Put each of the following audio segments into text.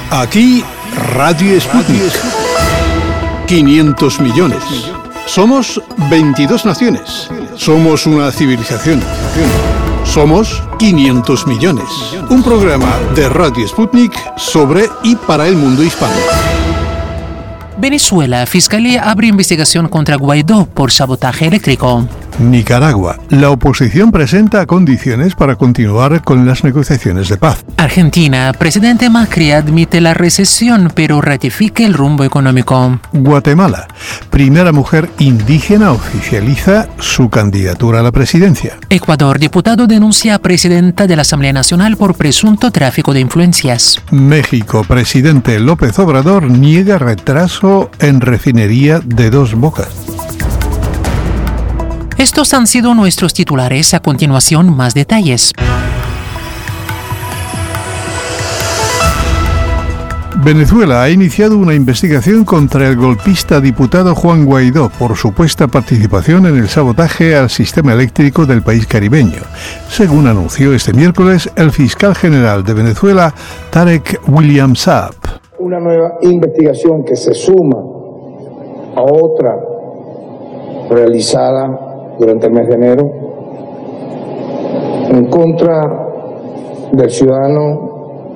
Aquí, Radio Sputnik. 500 millones. Somos 22 naciones. Somos una civilización. Somos 500 millones. Un programa de Radio Sputnik sobre y para el mundo hispano. Venezuela, Fiscalía abre investigación contra Guaidó por sabotaje eléctrico. Nicaragua, la oposición presenta condiciones para continuar con las negociaciones de paz. Argentina, presidente Macri admite la recesión pero ratifica el rumbo económico. Guatemala, primera mujer indígena oficializa su candidatura a la presidencia. Ecuador, diputado denuncia a presidenta de la Asamblea Nacional por presunto tráfico de influencias. México, presidente López Obrador niega retraso en refinería de Dos Bocas. Estos han sido nuestros titulares. A continuación, más detalles. Venezuela ha iniciado una investigación contra el golpista diputado Juan Guaidó por supuesta participación en el sabotaje al sistema eléctrico del país caribeño, según anunció este miércoles el fiscal general de Venezuela, Tarek William Saab. Una nueva investigación que se suma a otra realizada durante el mes de enero en contra del ciudadano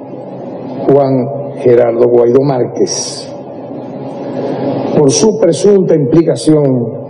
Juan Gerardo Guaidó Márquez por su presunta implicación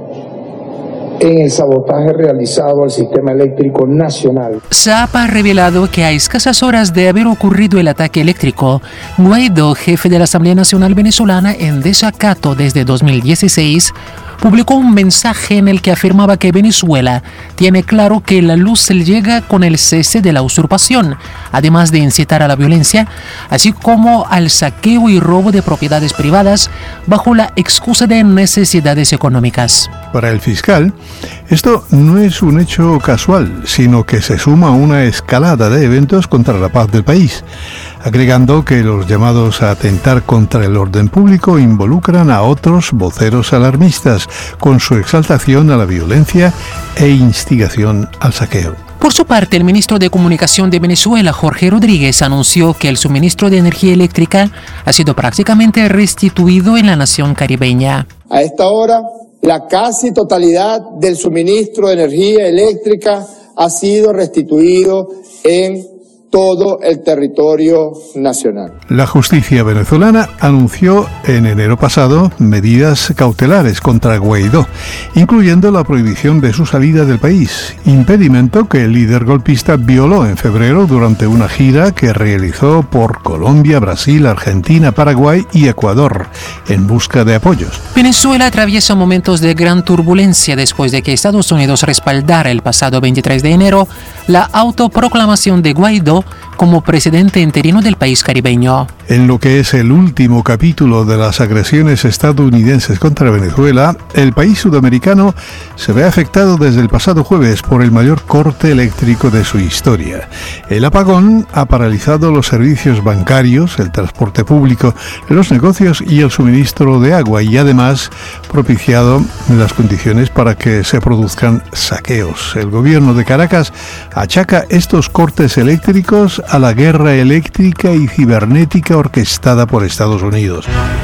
en el sabotaje realizado al sistema eléctrico nacional. Saab ha revelado que a escasas horas de haber ocurrido el ataque eléctrico, Guaidó, jefe de la Asamblea Nacional Venezolana en desacato desde 2016, publicó un mensaje en el que afirmaba que Venezuela tiene claro que la luz llega con el cese de la usurpación, además de incitar a la violencia, así como al saqueo y robo de propiedades privadas bajo la excusa de necesidades económicas. Para el fiscal, esto no es un hecho casual, sino que se suma a una escalada de eventos contra la paz del país, agregando que los llamados a atentar contra el orden público involucran a otros voceros alarmistas, con su exaltación a la violencia e instigación al saqueo. Por su parte, el ministro de Comunicación de Venezuela, Jorge Rodríguez, anunció que el suministro de energía eléctrica ha sido prácticamente restituido en la nación caribeña. A esta hora, la casi totalidad del suministro de energía eléctrica ha sido restituido en todo el territorio nacional. La justicia venezolana anunció en enero pasado medidas cautelares contra Guaidó, incluyendo la prohibición de su salida del país, impedimento que el líder golpista violó en febrero durante una gira que realizó por Colombia, Brasil, Argentina, Paraguay y Ecuador, en busca de apoyos. Venezuela atraviesa momentos de gran turbulencia después de que Estados Unidos respaldara el pasado 23 de enero la autoproclamación de Guaidó como presidente interino del país caribeño. En lo que es el último capítulo de las agresiones estadounidenses contra Venezuela, el país sudamericano se ve afectado desde el pasado jueves por el mayor corte eléctrico de su historia. El apagón ha paralizado los servicios bancarios, el transporte público, los negocios y el suministro de agua, y además propiciado las condiciones para que se produzcan saqueos. El gobierno de Caracas achaca estos cortes eléctricos a la guerra eléctrica y cibernética orquestada por Estados Unidos.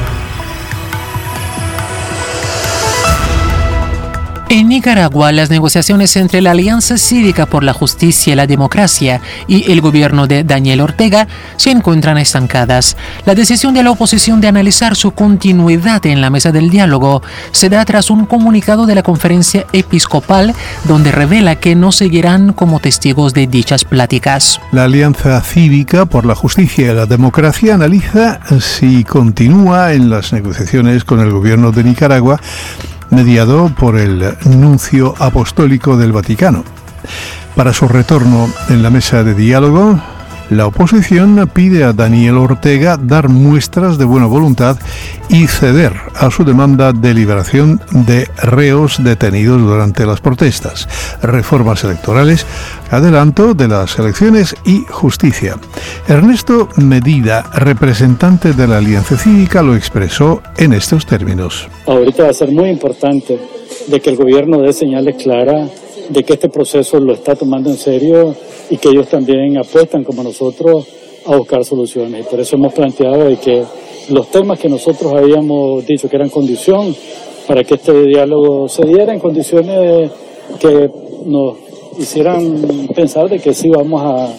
En Nicaragua, las negociaciones entre la Alianza Cívica por la Justicia y la Democracia y el gobierno de Daniel Ortega se encuentran estancadas. La decisión de la oposición de analizar su continuidad en la mesa del diálogo se da tras un comunicado de la Conferencia Episcopal donde revela que no seguirán como testigos de dichas pláticas. La Alianza Cívica por la Justicia y la Democracia analiza si continúa en las negociaciones con el gobierno de Nicaragua, mediado por el nuncio apostólico del Vaticano. Para su retorno en la mesa de diálogo, la oposición pide a Daniel Ortega dar muestras de buena voluntad y ceder a su demanda de liberación de reos detenidos durante las protestas, reformas electorales, adelanto de las elecciones y justicia. Ernesto Medida, representante de la Alianza Cívica, lo expresó en estos términos. Ahorita va a ser muy importante de que el gobierno dé señales claras de que este proceso lo está tomando en serio y que ellos también apuestan como nosotros a buscar soluciones. Y por eso hemos planteado de que los temas que nosotros habíamos dicho que eran condición para que este diálogo se diera en condiciones que nos hicieran pensar de que sí vamos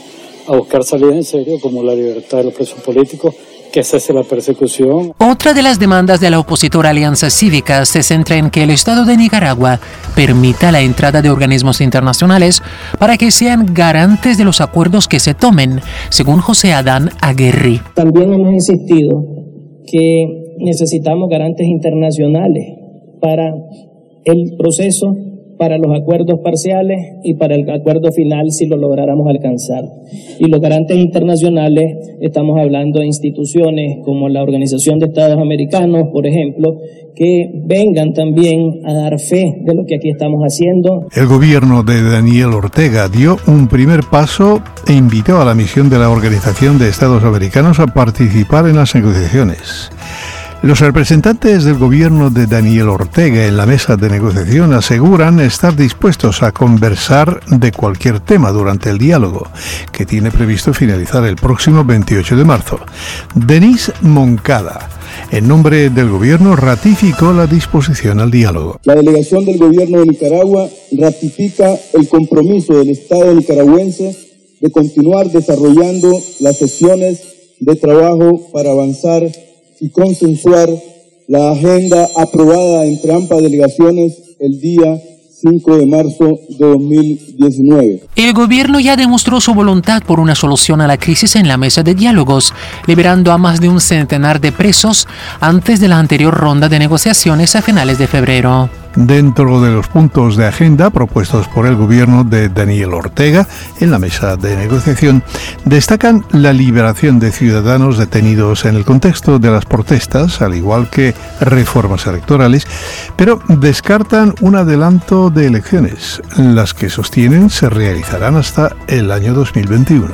a buscar salidas en serio, como la libertad de los presos políticos, que cese la persecución. Otra de las demandas de la opositora Alianza Cívica se centra en que el Estado de Nicaragua permita la entrada de organismos internacionales para que sean garantes de los acuerdos que se tomen, según José Adán Aguerri. También hemos insistido que necesitamos garantes internacionales para el proceso, para los acuerdos parciales y para el acuerdo final si lo lográramos alcanzar. Y los garantes internacionales, estamos hablando de instituciones como la Organización de Estados Americanos, por ejemplo, que vengan también a dar fe de lo que aquí estamos haciendo. El gobierno de Daniel Ortega dio un primer paso e invitó a la misión de la Organización de Estados Americanos a participar en las negociaciones. Los representantes del gobierno de Daniel Ortega en la mesa de negociación aseguran estar dispuestos a conversar de cualquier tema durante el diálogo, que tiene previsto finalizar el próximo 28 de marzo. Denis Moncada, en nombre del gobierno, ratificó la disposición al diálogo. La delegación del gobierno de Nicaragua ratifica el compromiso del Estado nicaragüense de continuar desarrollando las sesiones de trabajo para avanzar y consensuar la agenda aprobada entre ambas delegaciones el día 5 de marzo de 2019. El gobierno ya demostró su voluntad por una solución a la crisis en la mesa de diálogos, liberando a más de un centenar de presos antes de la anterior ronda de negociaciones a finales de febrero. Dentro de los puntos de agenda propuestos por el gobierno de Daniel Ortega en la mesa de negociación, destacan la liberación de ciudadanos detenidos en el contexto de las protestas, al igual que reformas electorales, pero descartan un adelanto de elecciones, las que sostienen se realizarán hasta el año 2021.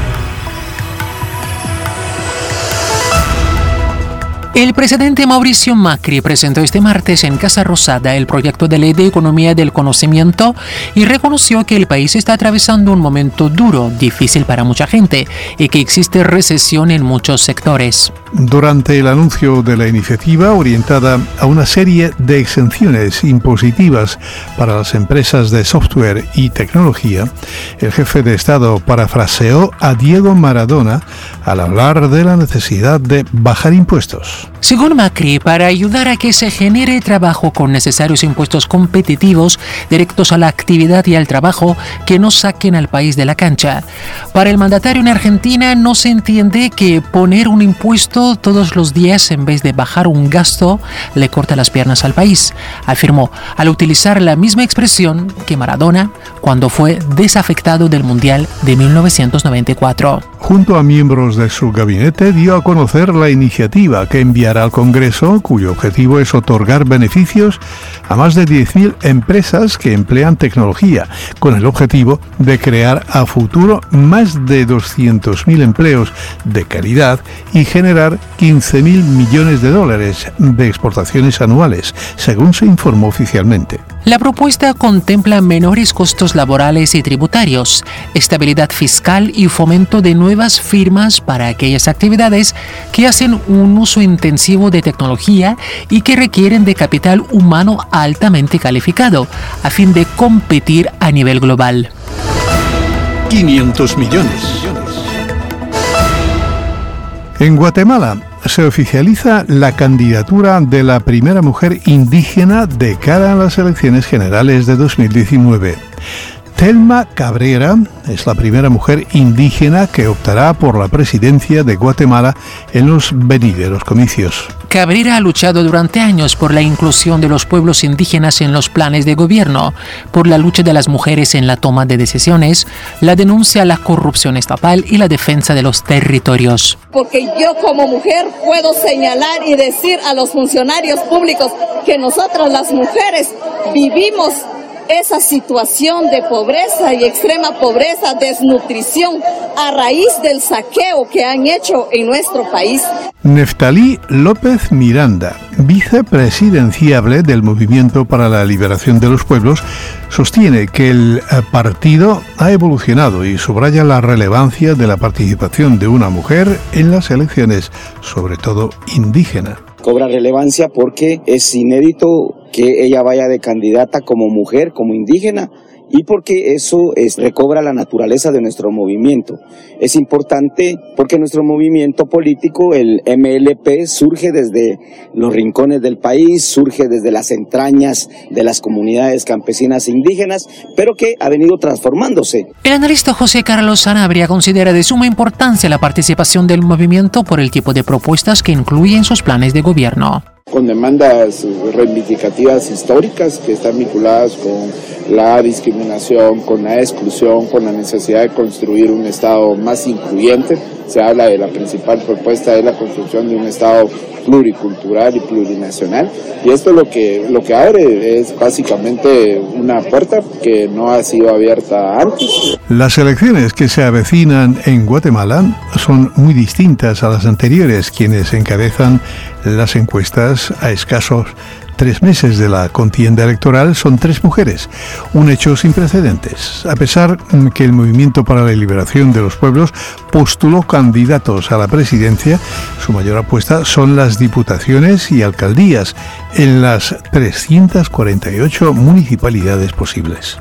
El presidente Mauricio Macri presentó este martes en Casa Rosada el proyecto de ley de economía del conocimiento y reconoció que el país está atravesando un momento duro, difícil para mucha gente y que existe recesión en muchos sectores. Durante el anuncio de la iniciativa orientada a una serie de exenciones impositivas para las empresas de software y tecnología, el jefe de Estado parafraseó a Diego Maradona al hablar de la necesidad de bajar impuestos. Según Macri, para ayudar a que se genere trabajo con necesarios impuestos competitivos directos a la actividad y al trabajo que no saquen al país de la cancha. Para el mandatario en Argentina no se entiende que poner un impuesto todos los días en vez de bajar un gasto le corta las piernas al país, afirmó al utilizar la misma expresión que Maradona cuando fue desafectado del Mundial de 1994. Junto a miembros de su gabinete dio a conocer la iniciativa que enviará al Congreso, cuyo objetivo es otorgar beneficios a más de 10.000 empresas que emplean tecnología, con el objetivo de crear a futuro más de 200.000 empleos de calidad y generar 15.000 millones de dólares de exportaciones anuales, según se informó oficialmente. La propuesta contempla menores costos laborales y tributarios, estabilidad fiscal y fomento de nuevas firmas para aquellas actividades que hacen un uso intensivo de tecnología y que requieren de capital humano altamente calificado, a fin de competir a nivel global. 500 millones. En Guatemala se oficializa la candidatura de la primera mujer indígena de cara a las elecciones generales de 2019. Thelma Cabrera es la primera mujer indígena que optará por la presidencia de Guatemala en los venideros comicios. Cabrera ha luchado durante años por la inclusión de los pueblos indígenas en los planes de gobierno, por la lucha de las mujeres en la toma de decisiones, la denuncia a la corrupción estatal y la defensa de los territorios. Porque yo como mujer puedo señalar y decir a los funcionarios públicos que nosotras las mujeres vivimos esa situación de pobreza y extrema pobreza, desnutrición, a raíz del saqueo que han hecho en nuestro país. Neftalí López Miranda, vicepresidenciable del Movimiento para la Liberación de los Pueblos, sostiene que el partido ha evolucionado y subraya la relevancia de la participación de una mujer en las elecciones, sobre todo indígena. Cobra relevancia porque es inédito que ella vaya de candidata como mujer, como indígena, y porque eso recobra la naturaleza de nuestro movimiento. Es importante porque nuestro movimiento político, el MLP, surge desde los rincones del país, surge desde las entrañas de las comunidades campesinas e indígenas, pero que ha venido transformándose. El analista José Carlos Sanabria considera de suma importancia la participación del movimiento por el tipo de propuestas que incluye en sus planes de gobierno. Con demandas reivindicativas históricas que están vinculadas con la discriminación, con la exclusión, con la necesidad de construir un Estado más incluyente. Se habla de la principal propuesta de la construcción de un Estado pluricultural y plurinacional, y esto lo que abre es básicamente una puerta que no ha sido abierta antes. Las elecciones que se avecinan en Guatemala son muy distintas a las anteriores. Quienes encabezan las encuestas a escasos 3 meses de la contienda electoral son 3 mujeres, un hecho sin precedentes. A pesar que el Movimiento para la Liberación de los Pueblos postuló candidatos a la presidencia, su mayor apuesta son las diputaciones y alcaldías en las 348 municipalidades posibles.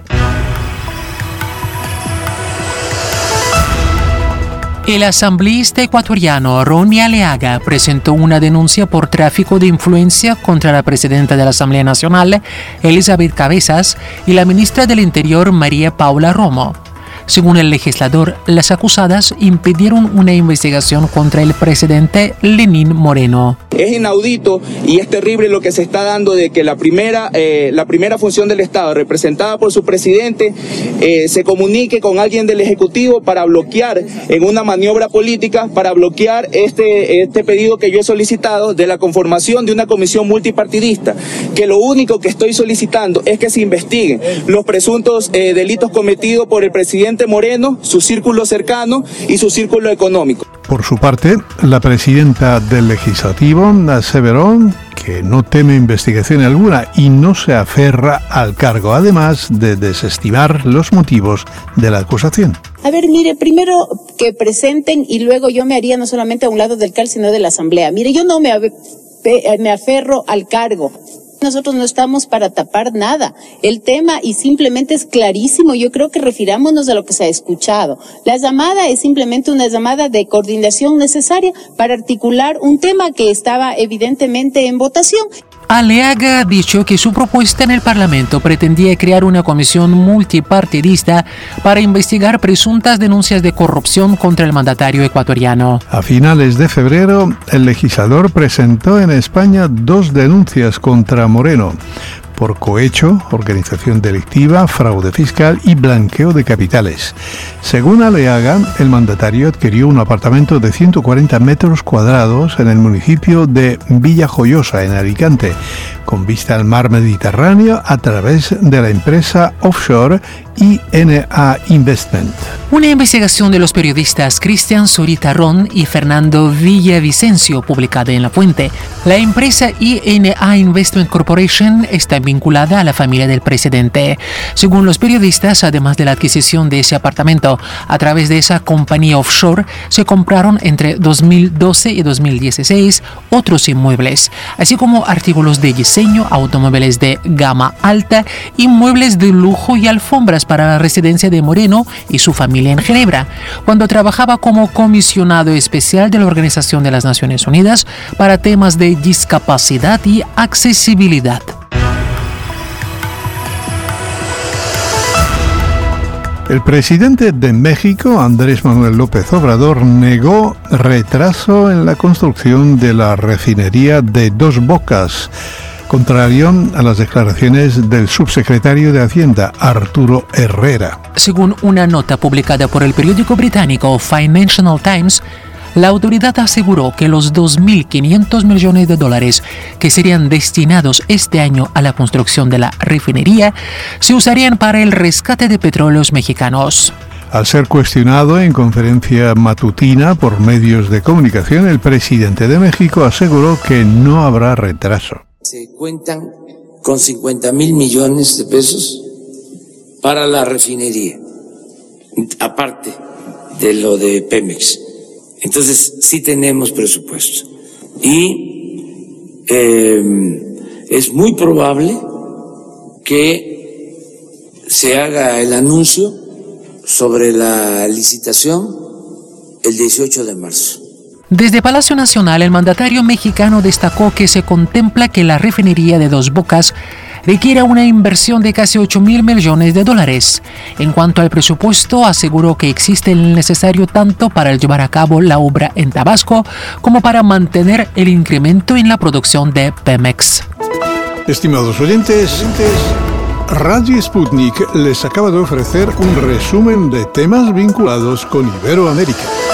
El asambleísta ecuatoriano Ronnie Aleaga presentó una denuncia por tráfico de influencia contra la presidenta de la Asamblea Nacional, Elizabeth Cabezas, y la ministra del Interior, María Paula Romo. Según el legislador, las acusadas impidieron una investigación contra el presidente Lenín Moreno. Es inaudito y es terrible lo que se está dando de que la primera función del Estado, representada por su presidente, se comunique con alguien del Ejecutivo para bloquear, en una maniobra política, para bloquear este pedido que yo he solicitado de la conformación de una comisión multipartidista, que lo único que estoy solicitando es que se investiguen los presuntos delitos cometidos por el presidente Moreno, su círculo cercano y su círculo económico. Por su parte, la presidenta del Legislativo aseveró que no teme investigación alguna y no se aferra al cargo, además de desestimar los motivos de la acusación. A ver, mire, primero que presenten y luego yo me haría no solamente a un lado del CAL, sino de la Asamblea. Mire, yo no me aferro al cargo. Nosotros no estamos para tapar nada. El tema y simplemente es clarísimo. Yo creo que refirámonos a lo que se ha escuchado. La llamada es simplemente una llamada de coordinación necesaria para articular un tema que estaba evidentemente en votación. Aleaga ha dicho que su propuesta en el Parlamento pretendía crear una comisión multipartidista para investigar presuntas denuncias de corrupción contra el mandatario ecuatoriano. A finales de febrero, el legislador presentó en España 2 denuncias contra Moreno por cohecho, organización delictiva, fraude fiscal y blanqueo de capitales. Según Aleaga, el mandatario adquirió un apartamento de 140 metros cuadrados en el municipio de Villajoyosa, en Alicante, con vista al mar Mediterráneo a través de la empresa offshore INA Investment. Una investigación de los periodistas Cristian Zurita Ron y Fernando Villavicencio, publicada en La Fuente. La empresa INA Investment Corporation está vinculada a la familia del presidente. Según los periodistas, además de la adquisición de ese apartamento, a través de esa compañía offshore, se compraron entre 2012 y 2016 otros inmuebles, así como artículos de diseño, automóviles de gama alta, inmuebles de lujo y alfombras para la residencia de Moreno y su familia en Ginebra, cuando trabajaba como comisionado especial de la Organización de las Naciones Unidas para temas de discapacidad y accesibilidad. El presidente de México, Andrés Manuel López Obrador, negó retraso en la construcción de la refinería de Dos Bocas, contrario a las declaraciones del subsecretario de Hacienda, Arturo Herrera. Según una nota publicada por el periódico británico Financial Times, La autoridad aseguró que los 2.500 millones de dólares que serían destinados este año a la construcción de la refinería se usarían para el rescate de petróleos mexicanos. Al ser cuestionado en conferencia matutina por medios de comunicación, el presidente de México aseguró que no habrá retraso. Se cuentan con 50,000 millones de pesos para la refinería, aparte de lo de Pemex. Entonces, sí tenemos presupuesto. Y es muy probable que se haga el anuncio sobre la licitación el 18 de marzo. Desde Palacio Nacional, el mandatario mexicano destacó que se contempla que la refinería de Dos Bocas requiere una inversión de casi 8,000 millones de dólares. En cuanto al presupuesto, aseguró que existe el necesario tanto para llevar a cabo la obra en Tabasco como para mantener el incremento en la producción de Pemex. Estimados oyentes, Radio Sputnik les acaba de ofrecer un resumen de temas vinculados con Iberoamérica.